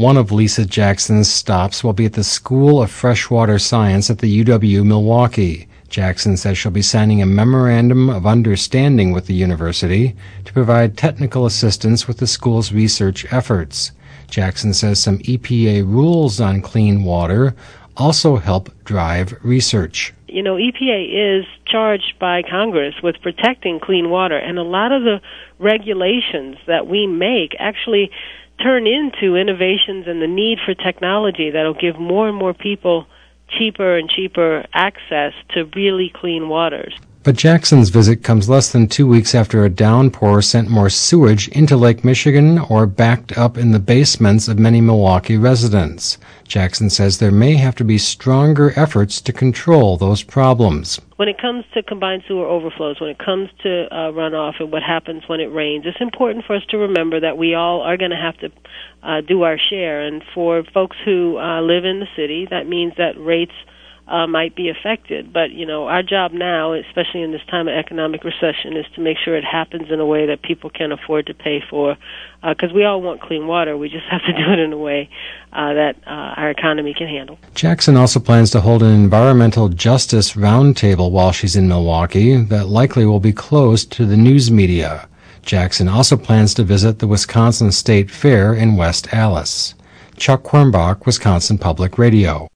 One of Lisa Jackson's stops will be at the School of Freshwater Science at the UW-Milwaukee. Jackson says she'll be signing a memorandum of understanding with the university to provide technical assistance with the school's research efforts. Jackson says some EPA rules on clean water also help drive research. You know, EPA is charged by Congress with protecting clean water, and a lot of the regulations that we make actually turn into innovations and the need for technology that'll give more and more people cheaper and cheaper access to really clean waters. But Jackson's visit comes less than 2 weeks after a downpour sent more sewage into Lake Michigan or backed up in the basements of many Milwaukee residents. Jackson says there may have to be stronger efforts to control those problems. When it comes to combined sewer overflows, when it comes to runoff and what happens when it rains, it's important for us to remember that we all are going to have to do our share. And for folks who live in the city, that means that rates might be affected. But, you know, our job now, especially in this time of economic recession, is to make sure it happens in a way that people can afford to pay for, because we all want clean water. We just have to do it in a way that our economy can handle. Jackson also plans to hold an environmental justice roundtable while she's in Milwaukee that likely will be closed to the news media. Jackson also plans to visit the Wisconsin State Fair in West Allis. Chuck Quirmbach, Wisconsin Public Radio.